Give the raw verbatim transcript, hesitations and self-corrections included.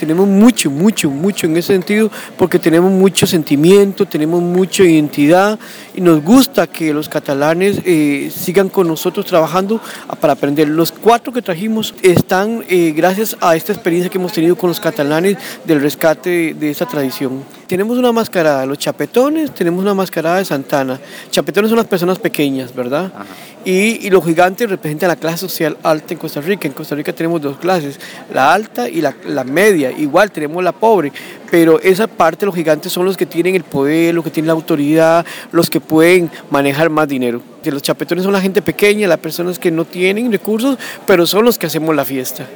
tenemos mucho, mucho, mucho en ese sentido, porque tenemos mucho sentimiento, tenemos mucha identidad y nos gusta que los catalanes eh, sigan con nosotros trabajando para aprender. Los cuatro que trajimos están eh, gracias a esta experiencia que hemos tenido con los catalanes del rescate de, de esa tradición. Tenemos una mascarada, los chapetones, tenemos una mascarada de Santana. Chapetones son las personas pequeñas, ¿verdad? Y, y los gigantes representan la clase social alta en Costa Rica. En Costa Rica tenemos dos clases, la alta y la, la media. Igual tenemos la pobre, pero esa parte, los gigantes son los que tienen el poder, los que tienen la autoridad, los que pueden manejar más dinero. Los chapetones son la gente pequeña, las personas que no tienen recursos, pero son los que hacemos la fiesta.